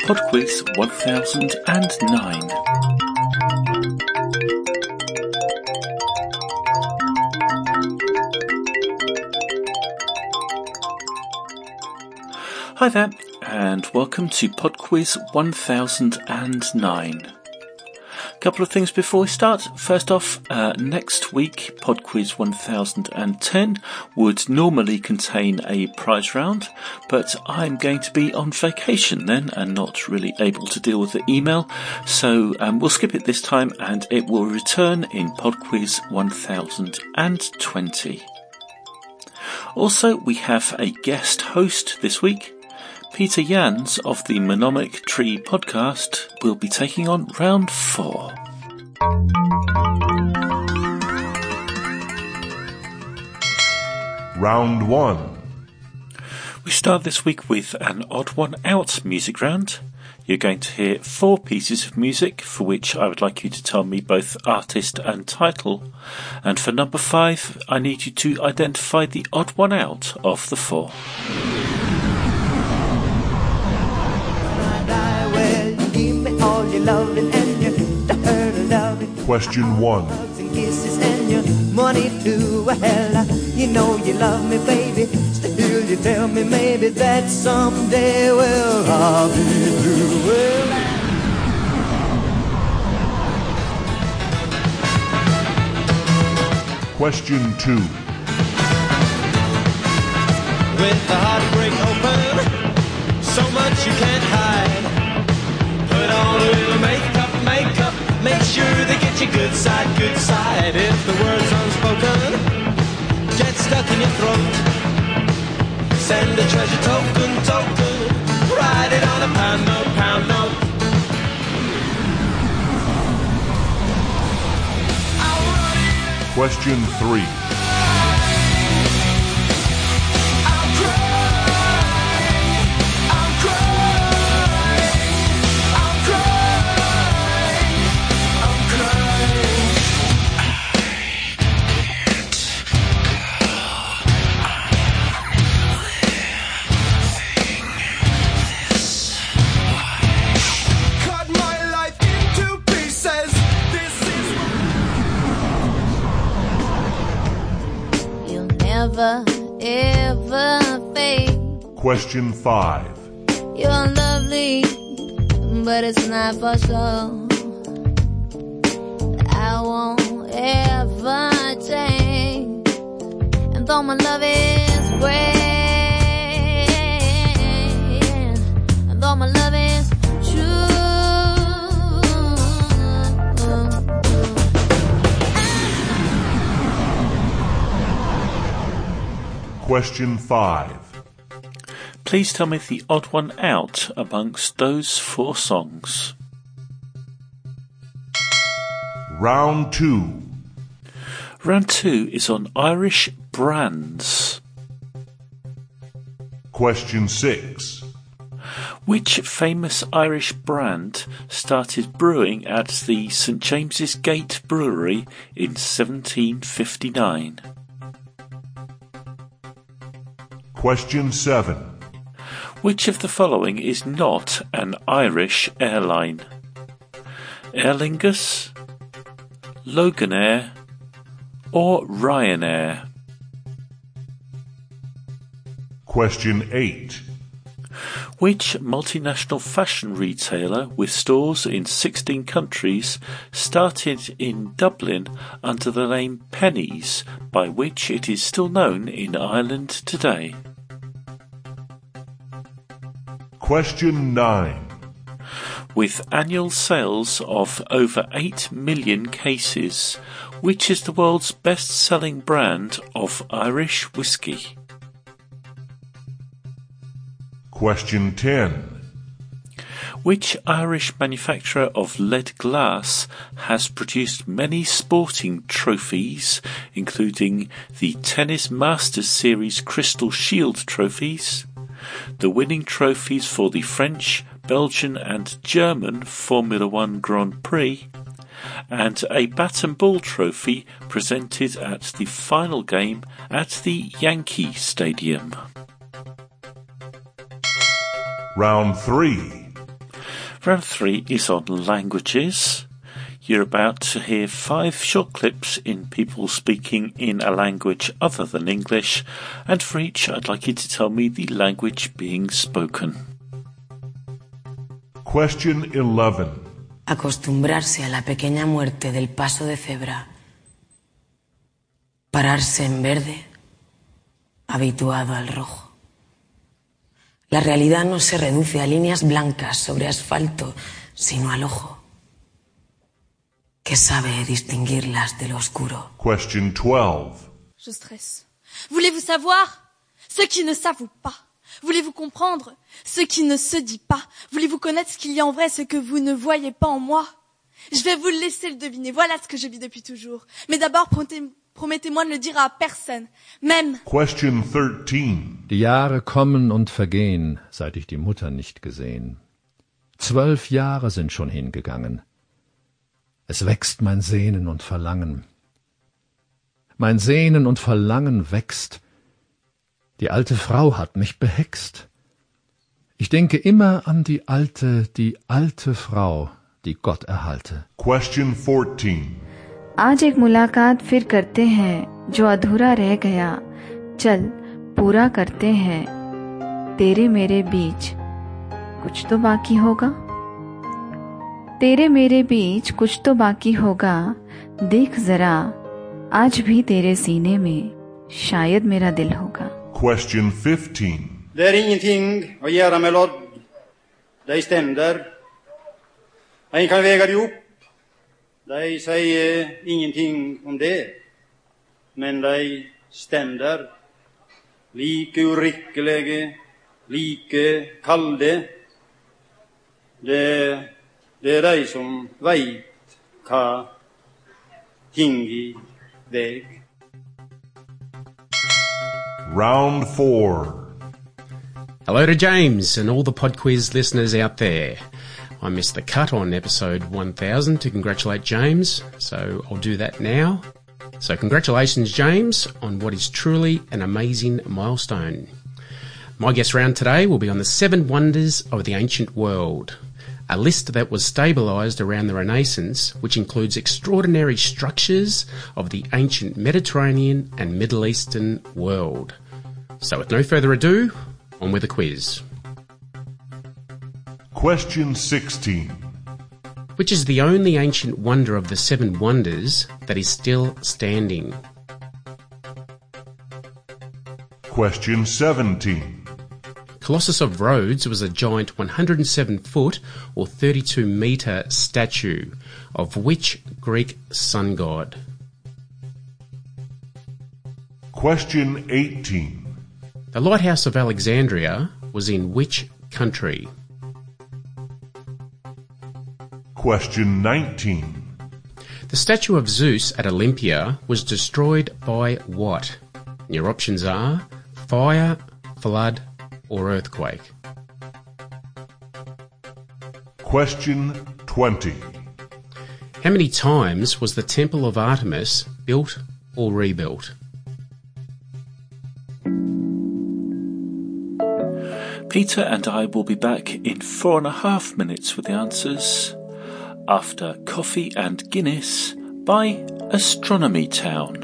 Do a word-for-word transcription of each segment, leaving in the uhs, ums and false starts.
PodQuiz one thousand nine. Hi there, and welcome to PodQuiz one thousand nine. A couple of things before we start. First off, uh, next week, PodQuiz one thousand ten would normally contain a prize round, but I'm going to be on vacation then and not really able to deal with the email, so um, we'll skip it this time and it will return in PodQuiz one thousand twenty. Also, we have a guest host this week. Peter Jans of the Mnemonic Tree podcast will be taking on round four. Round one. We start this week with an odd one out music round. You're going to hear four pieces of music for which I would like you to tell me both artist and title. And for number five, I need you to identify the odd one out of the four. Question one. Money to a hell, you know you love me, baby. Still you tell me maybe that someday, well, I'll be through. Well, question two. With the heartbreak open, so much you can't hide. Put on a little makeup, makeup, make sure they get you good side, good side. If the word's unspoken, get stuck in your throat. Send a treasure token, token, write it on a pound note, pound note. Question three. Never, ever fade. Question five. You're lovely, but it's not for sure. I won't ever change. And though my love is great, and though my love is true, Question five. Please tell me the odd one out amongst those four songs. Round two. Round two is on Irish brands. Question six. Which famous Irish brand started brewing at the Saint James's Gate Brewery in seventeen fifty-nine? Question seven. Which of the following is not an Irish airline? Aer Lingus, Loganair, or Ryanair? Question eight. Which multinational fashion retailer with stores in sixteen countries started in Dublin under the name Pennies, by which it is still known in Ireland today? Question nine. With annual sales of over eight million cases, which is the world's best-selling brand of Irish whiskey? Question ten. Which Irish manufacturer of lead glass has produced many sporting trophies, including the Tennis Masters Series Crystal Shield trophies, the winning trophies for the French, Belgian and German Formula One Grand Prix, and a bat and ball trophy presented at the final game at the Yankee Stadium. Round three. Round three is on languages. You're about to hear five short clips in people speaking in a language other than English, and for each I'd like you to tell me the language being spoken. Question eleven. Acostumbrarse a la pequeña muerte del paso de cebra. Pararse en verde, habituado al rojo. La realidad no se reduce a líneas blancas sobre asfalto, sino al ojo, que sabe distinguirlas de lo oscuro. Question twelve. Je stresse. Voulez-vous savoir ce qui ne s'avoue pas? Voulez-vous comprendre ce qui ne se dit pas? Voulez-vous connaître ce qu'il y a en vrai, ce que vous ne voyez pas en moi? Je vais vous laisser le deviner. Voilà ce que je vis depuis toujours. Mais d'abord, promettez-moi de ne le dire à personne. Même. Question thirteen. Die Jahre kommen und vergehen, seit ich die Mutter nicht gesehen. Zwölf Jahre sind schon hingegangen. Es wächst mein Sehnen und Verlangen. Mein Sehnen und Verlangen wächst. Die alte Frau hat mich behext. Ich denke immer an die alte, die alte Frau, die Gott erhalte. Question fourteen. आज एक मुलाकात फिर करते हैं जो अधूरा रह गया. चल पूरा करते हैं. तेरे मेरे बीच कुछ तो बाकी होगा. तेरे मेरे बीच कुछ तो बाकी होगा. देख जरा आज भी तेरे सीने में शायद मेरा दिल होगा. Question fifteen. Det är ingenting att göra med lodd. De ständer. En kan väga det upp. De säger ingenting om det. Men de ständer. Like urikkelige, like kalde. Det, det är de som vet hva ting i väg. Round four. Hello to James and all the PodQuiz listeners out there. I missed the cut on episode one thousand to congratulate James, so I'll do that now. So congratulations, James, on what is truly an amazing milestone. My guest round today will be on the seven wonders of the ancient world, a list that was stabilised around the Renaissance, which includes extraordinary structures of the ancient Mediterranean and Middle Eastern world. So with no further ado, on with the quiz. Question sixteen. Which is the only ancient wonder of the seven wonders that is still standing? Question seventeen. Colossus of Rhodes was a giant one hundred seven foot or thirty-two metre statue of which Greek sun god? Question eighteen. The Lighthouse of Alexandria was in which country? Question nineteen. The statue of Zeus at Olympia was destroyed by what? Your options are fire, flood, or earthquake. Question twenty. How many times was the Temple of Artemis built or rebuilt? Peter and I will be back in four and a half minutes with the answers after Coffee and Guinness by Astronomy Town.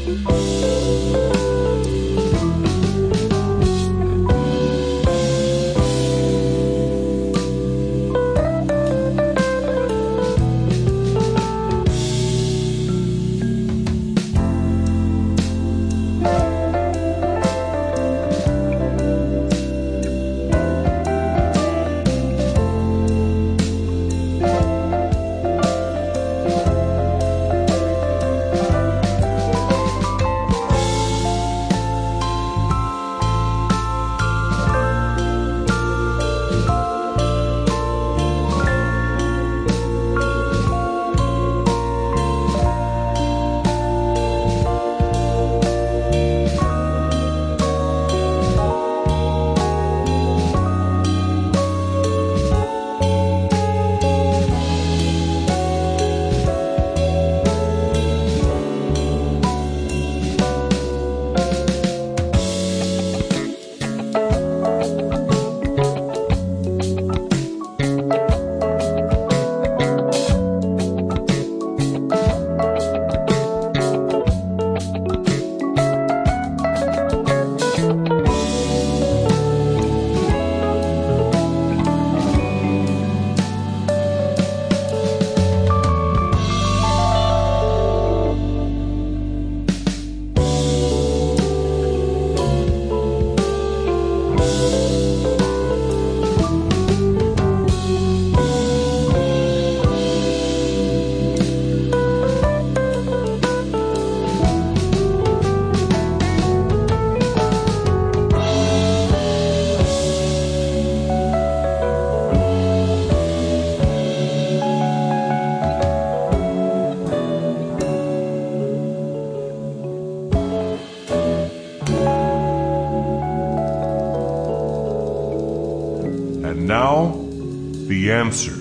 And now, the answers.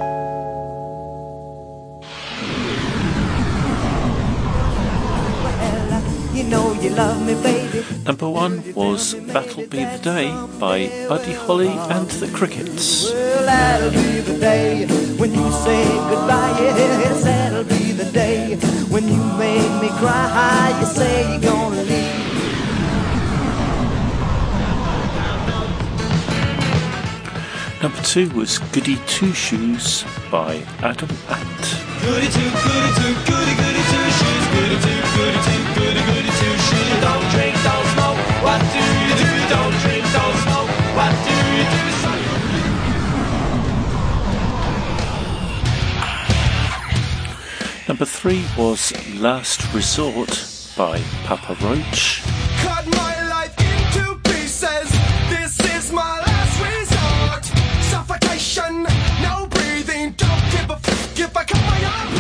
You know you love me, baby. Number one was That'll Be the Day by Buddy Holly and the Crickets. Well, that'll be the day when you say goodbye. Yes, that'll be the day when you make me cry. You say you're gonna leave. Number two was Goody Two Shoes by Adam Ant. Goody two, goody two, goody goody two shoes. Goody two, goody two, goody goody two shoes. Don't drink, don't smoke. What do you do? Don't drink, don't smoke. What do you do? Number three was Last Resort by Papa Roach. Cut my life into pieces. This is my last resort. Suffocation, no breathing. Don't give a f if I cut my arm.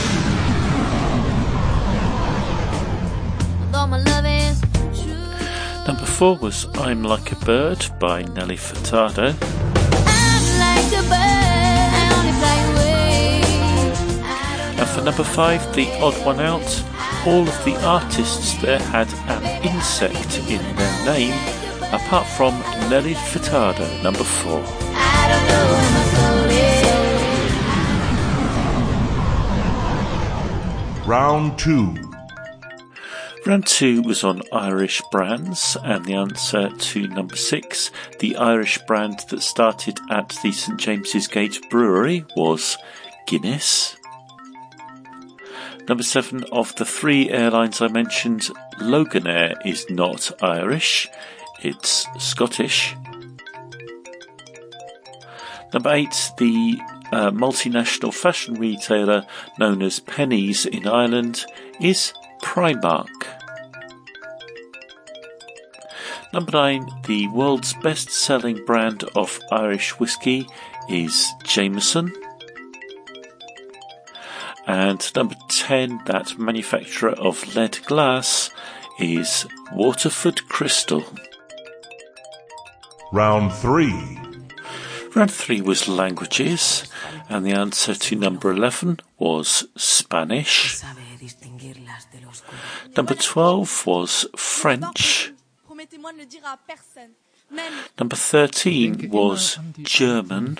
Though my love is true. Number four was I'm Like a Bird by Nelly Furtado. I'm like a bird, I only fly away. And for number five, the odd one out, all of the artists there had an insect in their name, apart from Nelly Furtado, number four. I don't know where my soul is. Round two. Round two was on Irish brands, and the answer to number six, the Irish brand that started at the St James's Gate Brewery, was Guinness. Number seven, of the three airlines I mentioned, Loganair is not Irish, it's Scottish. Number eight, the uh, multinational fashion retailer known as Penneys in Ireland is Primark. Number nine, the world's best-selling brand of Irish whiskey is Jameson. And number ten, that manufacturer of lead glass is Waterford Crystal. Round three. Round three was languages, and the answer to number eleven was Spanish. Number twelve was French. Number thirteen was German.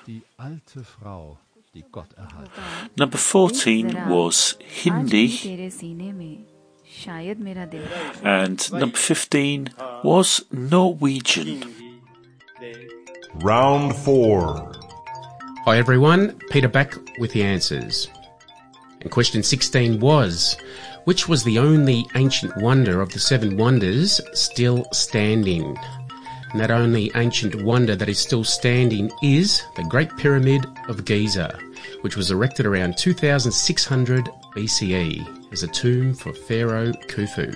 Number fourteen was Hindi. शायद मेरा दिल. And number fifteen was Norwegian. Round four. Hi everyone, Peter back with the answers. And question sixteen was, which was the only ancient wonder of the seven wonders still standing? And that only ancient wonder that is still standing is the Great Pyramid of Giza, which was erected around two thousand six hundred B C E as a tomb for Pharaoh Khufu.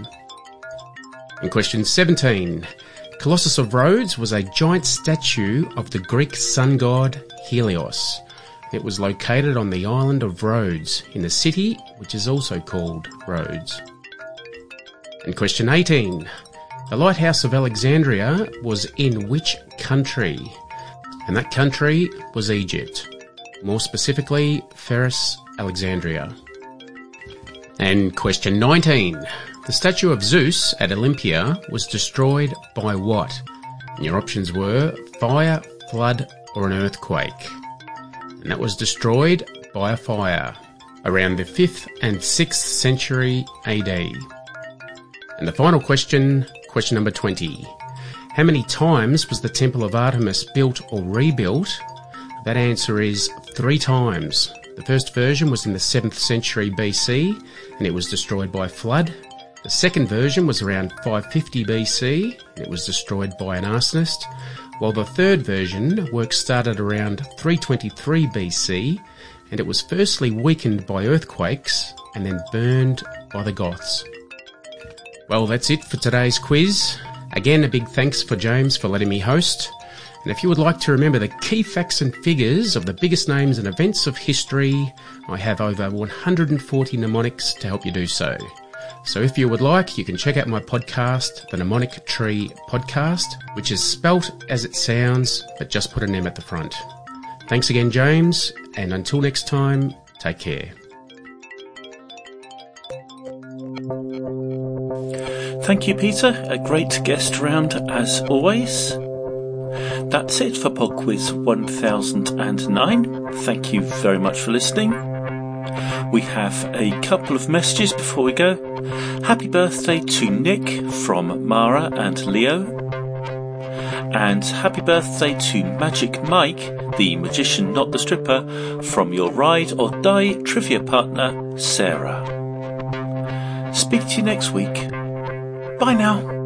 And question seventeen. Colossus of Rhodes was a giant statue of the Greek sun god Helios. It was located on the island of Rhodes in the city which is also called Rhodes. And question eighteen. The Lighthouse of Alexandria was in which country? And that country was Egypt. More specifically, Ferris Alexandria. And question nineteen. The statue of Zeus at Olympia was destroyed by what? And your options were fire, flood, or an earthquake. And that was destroyed by a fire around the fifth and sixth century A D. And the final question, question number twenty. How many times was the Temple of Artemis built or rebuilt? That answer is three times. The first version was in the seventh century B C and it was destroyed by a flood. The second version was around five fifty B C and it was destroyed by an arsonist, while the third version, work started around three twenty-three B C and it was firstly weakened by earthquakes and then burned by the Goths. Well, that's it for today's quiz. Again, a big thanks for James for letting me host. And if you would like to remember the key facts and figures of the biggest names and events of history, I have over one hundred forty mnemonics to help you do so. So if you would like, you can check out my podcast, the Mnemonic Tree Podcast, which is spelt as it sounds, but just put an M at the front. Thanks again, James, and until next time, take care. Thank you, Peter. A great guest round as always. That's it for PodQuiz one thousand nine. Thank you very much for listening. We have a couple of messages before we go. Happy birthday to Nick from Mara and Leo. And happy birthday to Magic Mike, the magician not the stripper, from your Ride or Die trivia partner, Sarah. Speak to you next week. Bye now.